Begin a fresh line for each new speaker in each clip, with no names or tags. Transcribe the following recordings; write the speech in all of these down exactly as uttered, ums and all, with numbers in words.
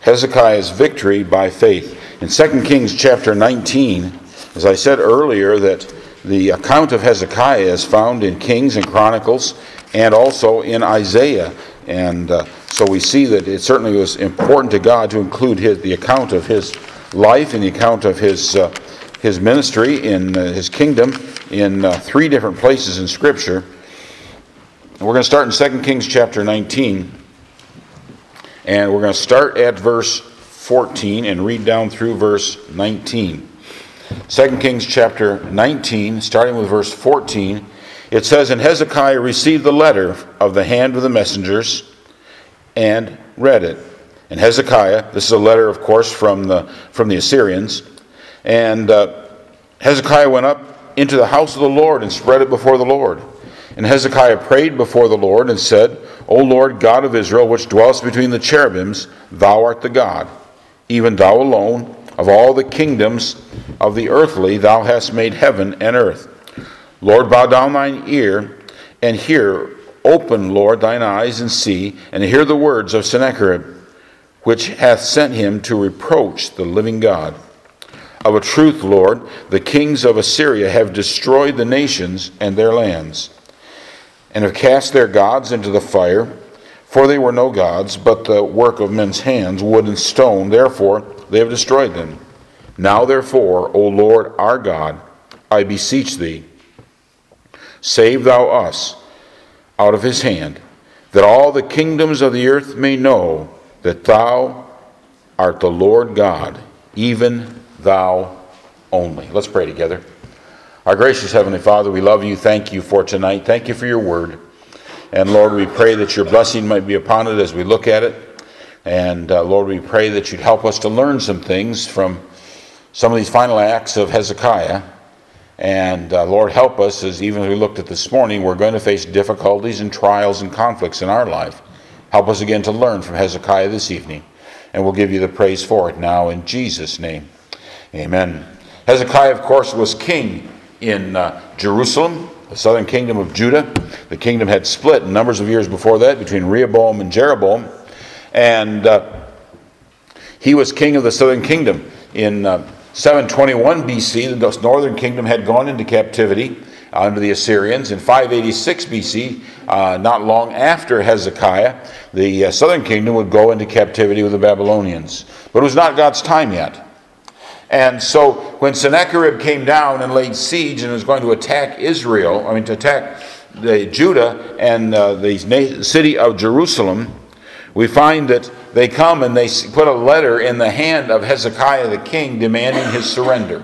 Hezekiah's victory by faith. In Second Kings chapter nineteen, as I said earlier, that the account of Hezekiah is found in Kings and Chronicles and also in Isaiah. And uh, so we see that it certainly was important to God to include his, the account of his life and the account of his uh, his ministry in uh, his kingdom in uh, three different places in Scripture. And we're going to start in Second Kings chapter nineteen. And we're going to start at verse fourteen and read down through verse nineteen. Second Kings chapter nineteen, starting with verse fourteen, it says, "And Hezekiah received the letter of the hand of the messengers and read it." And Hezekiah, this is a letter, of course, from the from the Assyrians. And uh, Hezekiah went up into the house of the Lord and spread it before the Lord. And Hezekiah prayed before the Lord and said, "O Lord God of Israel, which dwellest between the cherubims, thou art the God, even thou alone, of all the kingdoms of the earthly, thou hast made heaven and earth. Lord, bow down thine ear and hear. Open, Lord, thine eyes and see, and hear the words of Sennacherib, which hath sent him to reproach the living God. Of a truth, Lord, the kings of Assyria have destroyed the nations and their lands, and have cast their gods into the fire, for they were no gods, but the work of men's hands, wood and stone. Therefore they have destroyed them. Now therefore, O Lord our God, I beseech thee, save thou us out of his hand, that all the kingdoms of the earth may know that thou art the Lord God, even thou only." Let's pray together. Our gracious Heavenly Father, we love you. Thank you for tonight. Thank you for your word. And Lord, we pray that your blessing might be upon it as we look at it. And uh, Lord, we pray that you'd help us to learn some things from some of these final acts of Hezekiah. And uh, Lord, help us, as even as we looked at this morning, we're going to face difficulties and trials and conflicts in our life. Help us again to learn from Hezekiah this evening. And we'll give you the praise for it now in Jesus' name. Amen. Hezekiah, of course, was king in uh, Jerusalem, the southern kingdom of Judah. The kingdom had split numbers of years before that between Rehoboam and Jeroboam. And uh, he was king of the southern kingdom. In uh, seven twenty-one B C, the northern kingdom had gone into captivity under the Assyrians. In five eighty-six B C, uh, not long after Hezekiah, the uh, southern kingdom would go into captivity with the Babylonians. But it was not God's time yet. And so when Sennacherib came down and laid siege and was going to attack Israel, I mean to attack the Judah and uh, the na- city of Jerusalem, we find that they come and they put a letter in the hand of Hezekiah the king demanding his surrender.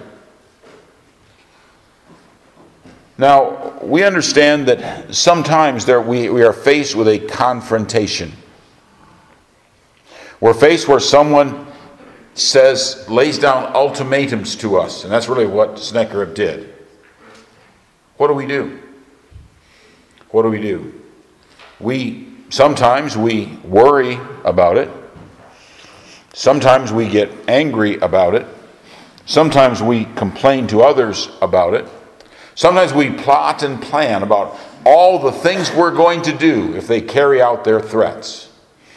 Now, we understand that sometimes there we, we are faced with a confrontation. We're faced where someone says, lays down ultimatums to us. And that's really what Sennacherib did. What do we do? What do we do? We, sometimes we worry about it. Sometimes we get angry about it. Sometimes we complain to others about it. Sometimes we plot and plan about all the things we're going to do if they carry out their threats.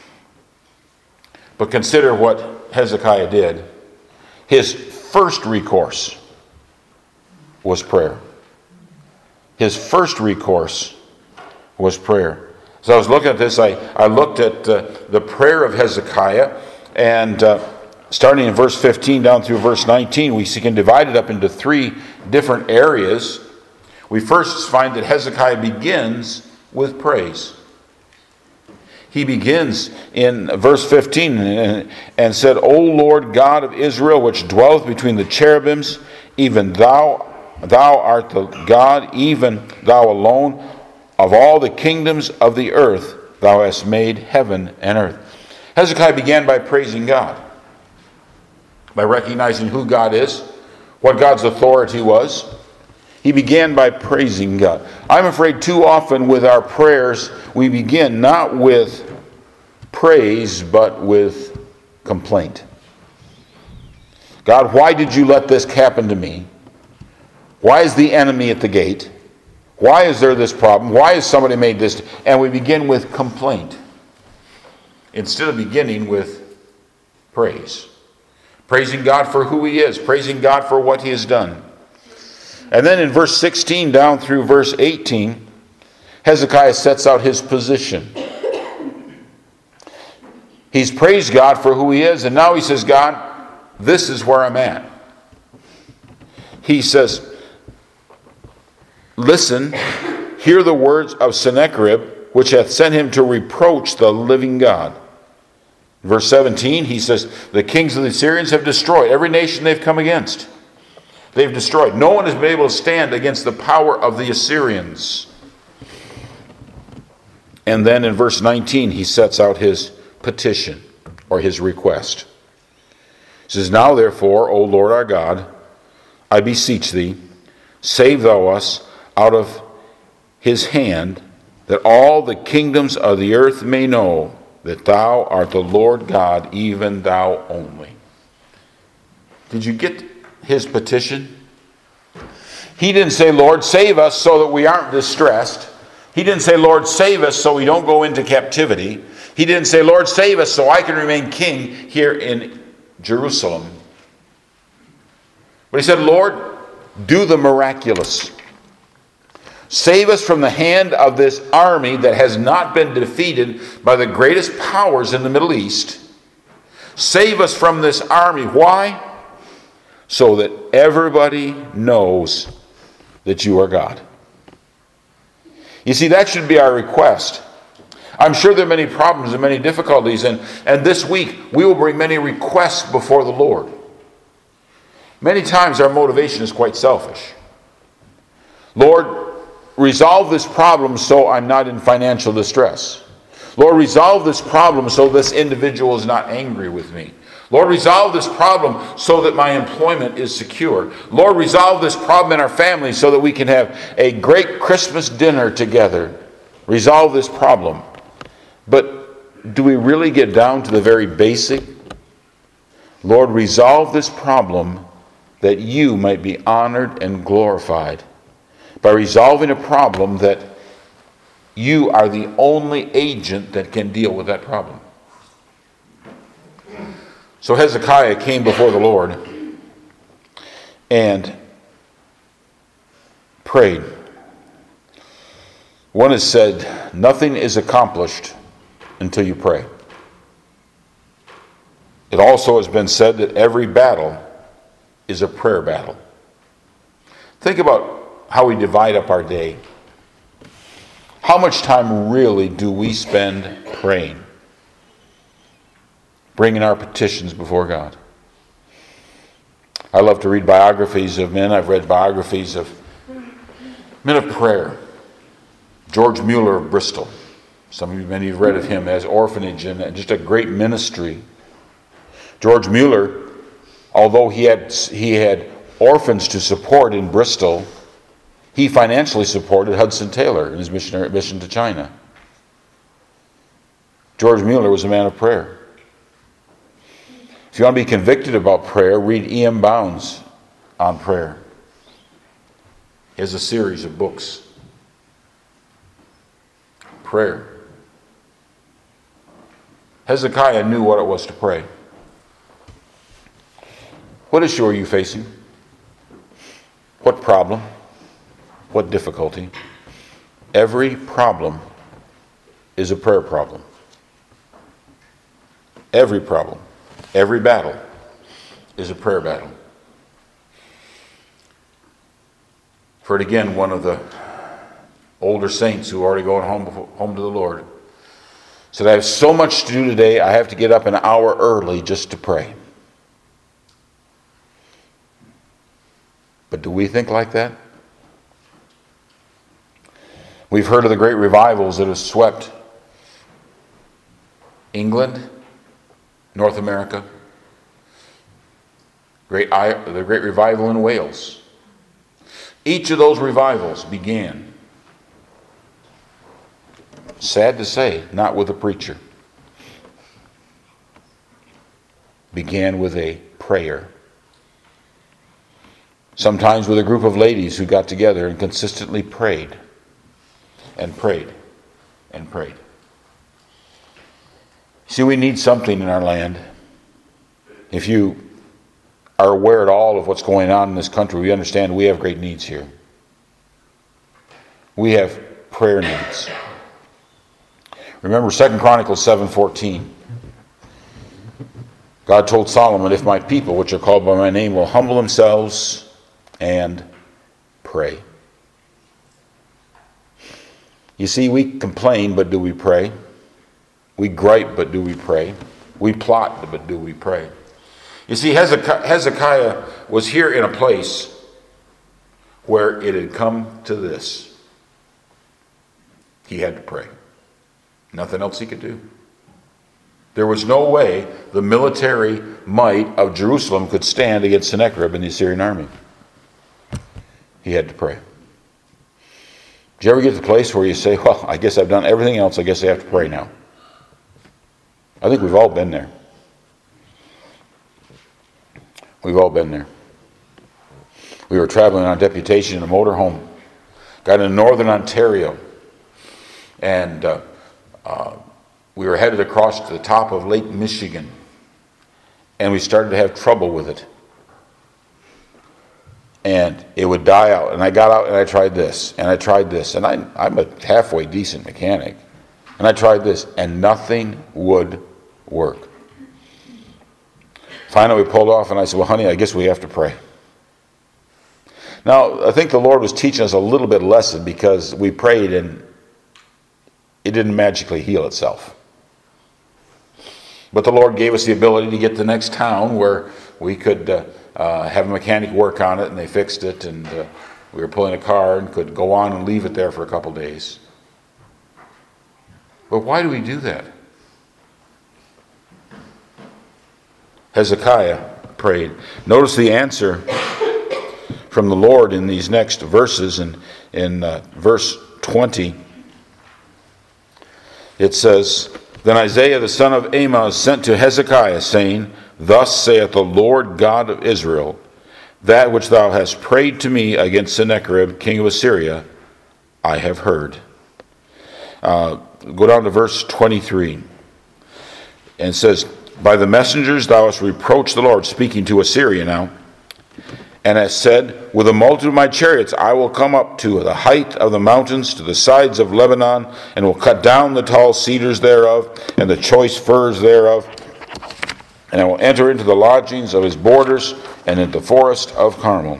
But consider what Hezekiah did. His first recourse was prayer. His first recourse was prayer. So I was looking at this, I, I looked at uh, the prayer of Hezekiah, and uh, starting in verse fifteen down through verse nineteen, we can divide it up into three different areas. We first find that Hezekiah begins with praise. He begins in verse fifteen and, and said, "O Lord God of Israel, which dwelleth between the cherubims, even thou, thou art the God, even thou alone, of all the kingdoms of the earth, thou hast made heaven and earth." Hezekiah began by praising God, by recognizing who God is, what God's authority was. He began by praising God. I'm afraid too often with our prayers, we begin not with praise, but with complaint. God, why did you let this happen to me? Why is the enemy at the gate? Why is there this problem? Why has somebody made this? And we begin with complaint instead of beginning with praise. Praising God for who he is, praising God for what he has done. And then in verse sixteen down through verse eighteen, Hezekiah sets out his position. He's praised God for who he is, and now he says, God, this is where I'm at. He says, listen, hear the words of Sennacherib, which hath sent him to reproach the living God. Verse seventeen, he says, the kings of the Assyrians have destroyed every nation they've come against. They've destroyed. No one has been able to stand against the power of the Assyrians. And then in verse nineteen, he sets out his petition or his request. He says, now therefore, O Lord our God, I beseech thee, save thou us out of his hand, that all the kingdoms of the earth may know that thou art the Lord God, even thou only. Did you get his petition? He didn't say, Lord, save us so that we aren't distressed. He didn't say, Lord, save us so we don't go into captivity. He didn't say, Lord, save us so I can remain king here in Jerusalem. But he said, Lord, do the miraculous. Save us from the hand of this army that has not been defeated by the greatest powers in the Middle East. Save us from this army. Why? So that everybody knows that you are God. You see, that should be our request. I'm sure there are many problems and many difficulties, and, and this week we will bring many requests before the Lord. Many times our motivation is quite selfish. Lord, resolve this problem so I'm not in financial distress. Lord, resolve this problem so this individual is not angry with me. Lord, resolve this problem so that my employment is secure. Lord, resolve this problem in our family so that we can have a great Christmas dinner together. Resolve this problem. But do we really get down to the very basic? Lord, resolve this problem that you might be honored and glorified. By resolving a problem that you are the only agent that can deal with that problem. So Hezekiah came before the Lord and prayed. One has said, nothing is accomplished until you pray. It also has been said that every battle is a prayer battle. Think about how we divide up our day. How much time really do we spend praying? Bringing our petitions before God. I love to read biographies of men. I've read biographies of men of prayer. George Mueller of Bristol. Some of you, many have read of him as orphanage and just a great ministry. George Mueller, although he had he had orphans to support in Bristol, he financially supported Hudson Taylor in his missionary mission to China. George Mueller was a man of prayer. If you want to be convicted about prayer, read E M Bounds on prayer. He has a series of books. Prayer. Hezekiah knew what it was to pray. What issue are you facing? What problem? What difficulty? Every problem is a prayer problem. Every problem, every battle is a prayer battle. For it again, one of the older saints who are already going home home to the Lord said, I have so much to do today, I have to get up an hour early just to pray. But do we think like that? We've heard of the great revivals that have swept England, North America, great, the great revival in Wales. Each of those revivals began, sad to say, not with a preacher. Began with a prayer. Sometimes with a group of ladies who got together and consistently prayed and prayed and prayed. See, we need something in our land. if you are aware at all of what's going on in this country, we understand we have great needs here. We have prayer needs. Remember Second Chronicles seven fourteen. God told Solomon, if my people, which are called by my name, will humble themselves and pray. You see, we complain, but do we pray? We gripe, but do we pray? We plot, but do we pray? You see, Hezekiah was here in a place where it had come to this. He had to pray. Nothing else he could do. There was no way the military might of Jerusalem could stand against Sennacherib and the Assyrian army. He had to pray. Did you ever get to the place where you say, well, I guess I've done everything else, I guess I have to pray now? I think we've all been there. We've all been there. We were traveling on deputation in a motorhome. Got into northern Ontario. And uh, uh, we were headed across to the top of Lake Michigan. And we started to have trouble with it. And it would die out. And I got out and I tried this. And I tried this. And I, I'm a halfway decent mechanic. And I tried this. And nothing would work. Finally, we pulled off, and I said, well, honey, I guess we have to pray. Now, I think the Lord was teaching us a little bit lesson because we prayed, and it didn't magically heal itself. But the Lord gave us the ability to get to the next town where we could uh, uh, have a mechanic work on it, and they fixed it, and uh, we were pulling a car and could go on and leave it there for a couple days. But why do we do that? Hezekiah prayed. Notice the answer from the Lord in these next verses. In, in uh, verse twenty, it says, Then Isaiah the son of Amoz sent to Hezekiah, saying, Thus saith the Lord God of Israel, That which thou hast prayed to me against Sennacherib, king of Assyria, I have heard. Uh, go down to verse twenty-three. And it says, By the messengers thou hast reproached the Lord, speaking to Assyria now, and hast said, With a multitude of my chariots I will come up to the height of the mountains, to the sides of Lebanon, and will cut down the tall cedars thereof, and the choice firs thereof, and I will enter into the lodgings of his borders, and into the forest of Carmel.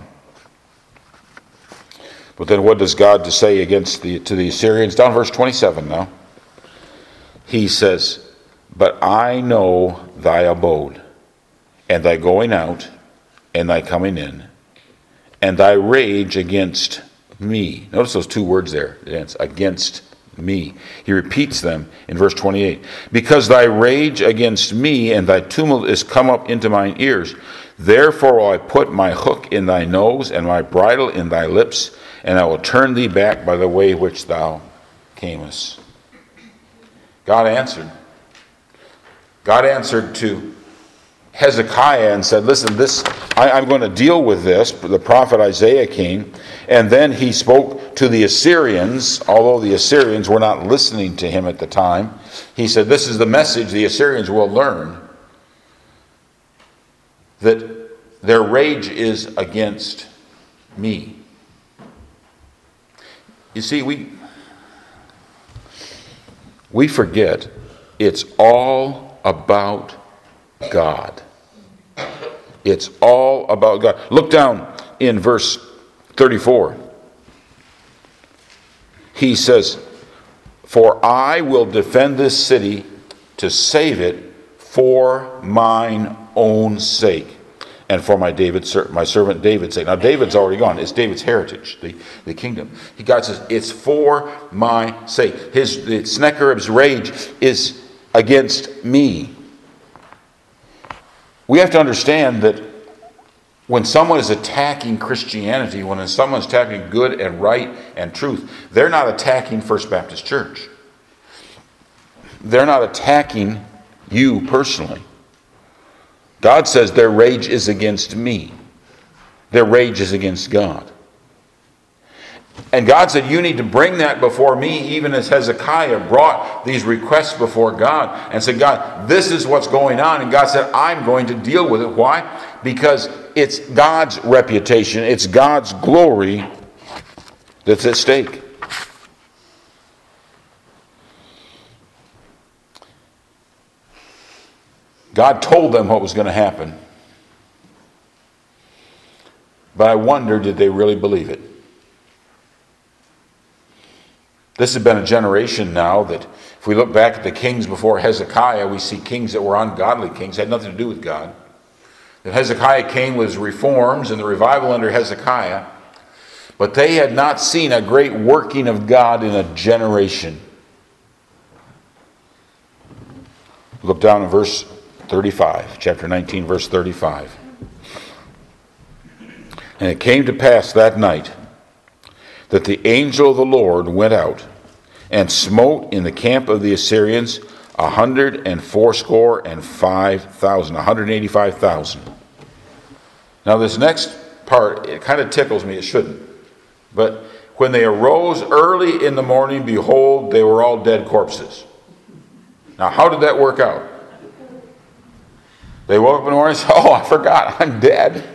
But then what does God to say against the to the Assyrians? Down verse twenty-seven now. He says, But I know thy abode, and thy going out, and thy coming in, and thy rage against me. Notice those two words there, against me. He repeats them in verse twenty-eight. Because thy rage against me and thy tumult is come up into mine ears, therefore will I put my hook in thy nose and my bridle in thy lips, and I will turn thee back by the way which thou camest. God answered. God answered to Hezekiah and said, listen, this I, I'm going to deal with this. The prophet Isaiah came, and then he spoke to the Assyrians, although the Assyrians were not listening to him at the time. He said, this is the message the Assyrians will learn, that their rage is against me. You see, we we forget it's all about God. It's all about God. Look down in verse thirty-four. He says, For I will defend this city to save it for mine own sake, and for my David, my servant David's sake. Now David's already gone. It's David's heritage, the, the kingdom. He God says, it's for my sake. His Sennacherib's rage is against me. We have to understand that when someone is attacking Christianity, when someone is attacking good and right and truth, they're not attacking First Baptist Church. They're not attacking you personally. God says their rage is against me. Their rage is against God. And God said, you need to bring that before me, even as Hezekiah brought these requests before God and said, God, this is what's going on. And God said, I'm going to deal with it. Why? Because it's God's reputation, it's God's glory that's at stake. God told them what was going to happen. But I wonder, did they really believe it? This has been a generation now that, if we look back at the kings before Hezekiah, we see kings that were ungodly kings, had nothing to do with God. That Hezekiah came with his reforms and the revival under Hezekiah, but they had not seen a great working of God in a generation. Look down in verse thirty-five, chapter nineteen, verse thirty-five. And it came to pass that night that the angel of the Lord went out and smote in the camp of the Assyrians a hundred and fourscore and five thousand, a hundred and eighty-five thousand. Now this next part, it kind of tickles me, it shouldn't. But when they arose early in the morning, behold, they were all dead corpses. Now how did that work out? They woke up in the morning and said, oh, I forgot, I'm dead.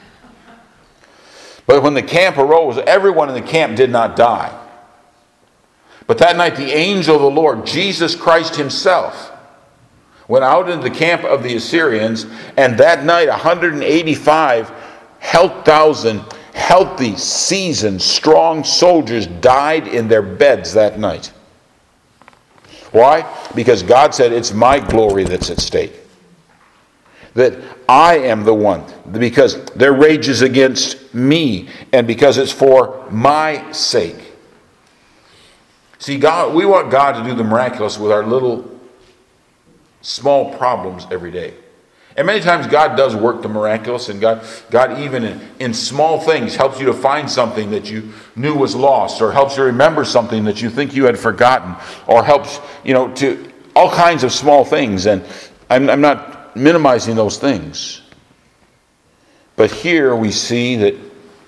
But when the camp arose, everyone in the camp did not die. But that night the angel of the Lord, Jesus Christ himself, went out into the camp of the Assyrians, and that night one hundred eighty-five thousand healthy, seasoned, strong soldiers died in their beds that night. Why? Because God said, it's my glory that's at stake. That I am the one, because their rage is against me, and because it's for my sake. See, God, we want God to do the miraculous with our little, small problems every day. And many times God does work the miraculous, and God, God even in, in small things helps you to find something that you knew was lost, or helps you remember something that you think you had forgotten, or helps, you know, to all kinds of small things. And I'm, I'm not minimizing those things. But here we see that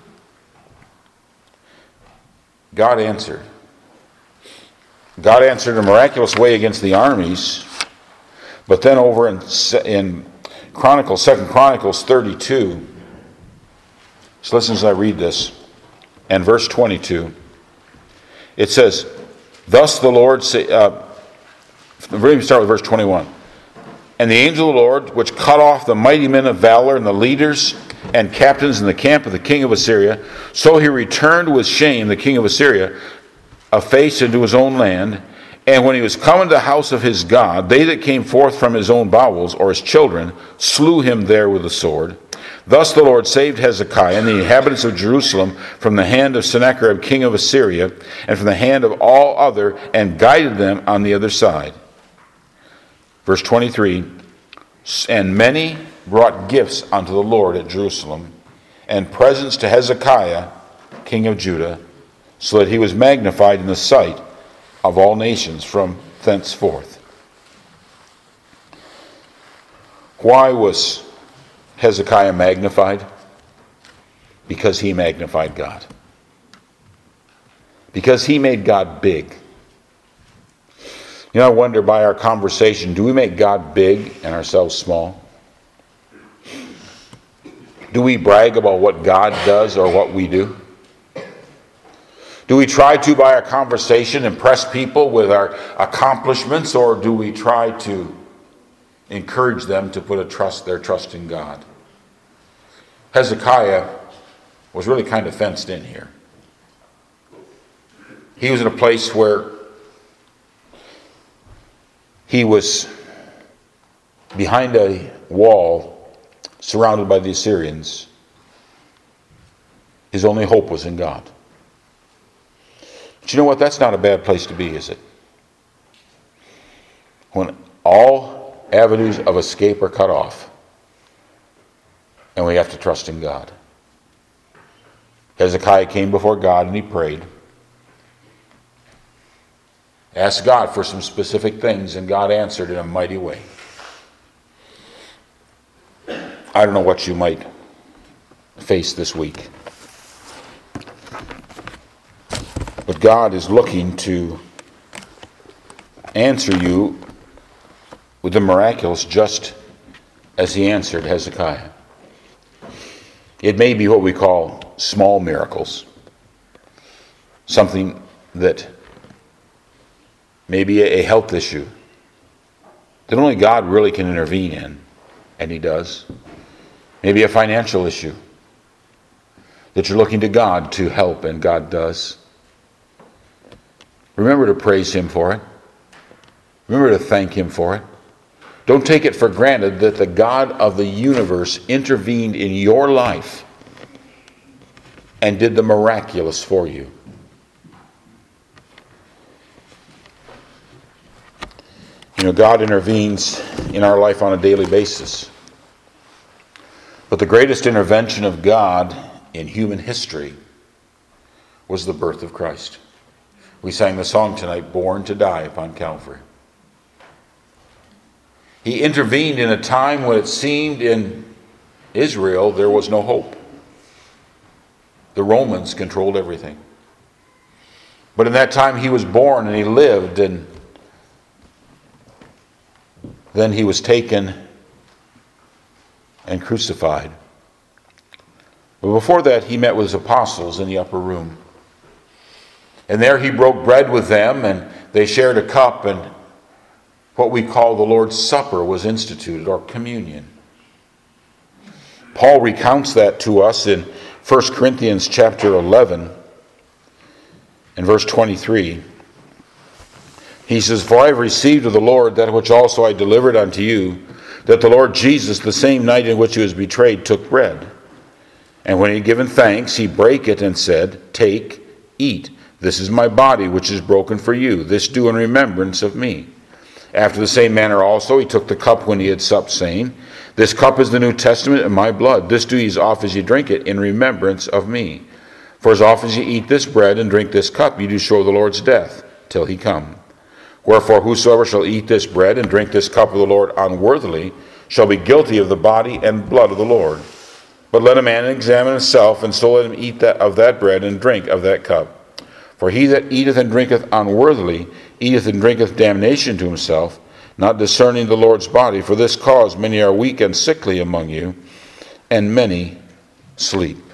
God answered. God answered in a miraculous way against the armies. But then over in, in Chronicles, Second Chronicles thirty-two, so listen as I read this, and verse twenty-two, it says, thus the Lord, say, uh, let me start with verse twenty-one. And the angel of the Lord, which cut off the mighty men of valor and the leaders and captains in the camp of the king of Assyria, so he returned with shame, the king of Assyria, a face into his own land. And when he was come into the house of his God, they that came forth from his own bowels, or his children, slew him there with the sword. Thus the Lord saved Hezekiah and the inhabitants of Jerusalem from the hand of Sennacherib, king of Assyria, and from the hand of all other, and guided them on the other side. Verse twenty-three, and many brought gifts unto the Lord at Jerusalem, and presents to Hezekiah, king of Judah, so that he was magnified in the sight of all nations from thenceforth. Why was Hezekiah magnified? Because he magnified God. Because he made God big. You know, I wonder by our conversation, do we make God big and ourselves small? Do we brag about what God does or what we do? Do we try to, by our conversation, impress people with our accomplishments, or do we try to encourage them to put a trust, their trust in God? Hezekiah was really kind of fenced in here. He was in a place where he was behind a wall surrounded by the Assyrians. His only hope was in God. But you know what? That's not a bad place to be, is it? When all avenues of escape are cut off and we have to trust in God. Hezekiah came before God and he prayed. Asked God for some specific things, and God answered in a mighty way. I don't know what you might face this week. that God is looking to answer you with the miraculous just as he answered Hezekiah. It may be what we call small miracles, something that may be a health issue that only God really can intervene in, and he does. Maybe a financial issue that you're looking to God to help, and God does. Remember to praise him for it. Remember to thank him for it. Don't take it for granted that the God of the universe intervened in your life and did the miraculous for you. You know, God intervenes in our life on a daily basis. But the greatest intervention of God in human history was the birth of Christ. We sang the song tonight, Born to Die upon Calvary. He intervened in a time when it seemed in Israel there was no hope. The Romans controlled everything. But in that time he was born and he lived, and then he was taken and crucified. But before that, he met with his apostles in the upper room. And there he broke bread with them, and they shared a cup, and what we call the Lord's Supper was instituted, or communion. Paul recounts that to us in First Corinthians chapter eleven and verse twenty-three. He says, For I have received of the Lord that which also I delivered unto you, that the Lord Jesus, the same night in which he was betrayed, took bread. And when he had given thanks, he brake it and said, Take, eat. This is my body, which is broken for you. This do in remembrance of me. After the same manner also he took the cup when he had supped, saying, This cup is the New Testament in my blood. This do ye as oft as ye drink it in remembrance of me. For as oft as ye eat this bread and drink this cup, ye do show the Lord's death till he come. Wherefore whosoever shall eat this bread and drink this cup of the Lord unworthily shall be guilty of the body and blood of the Lord. But let a man examine himself, and so let him eat that of that bread and drink of that cup. For he that eateth and drinketh unworthily eateth and drinketh damnation to himself, not discerning the Lord's body. For this cause many are weak and sickly among you, and many sleep.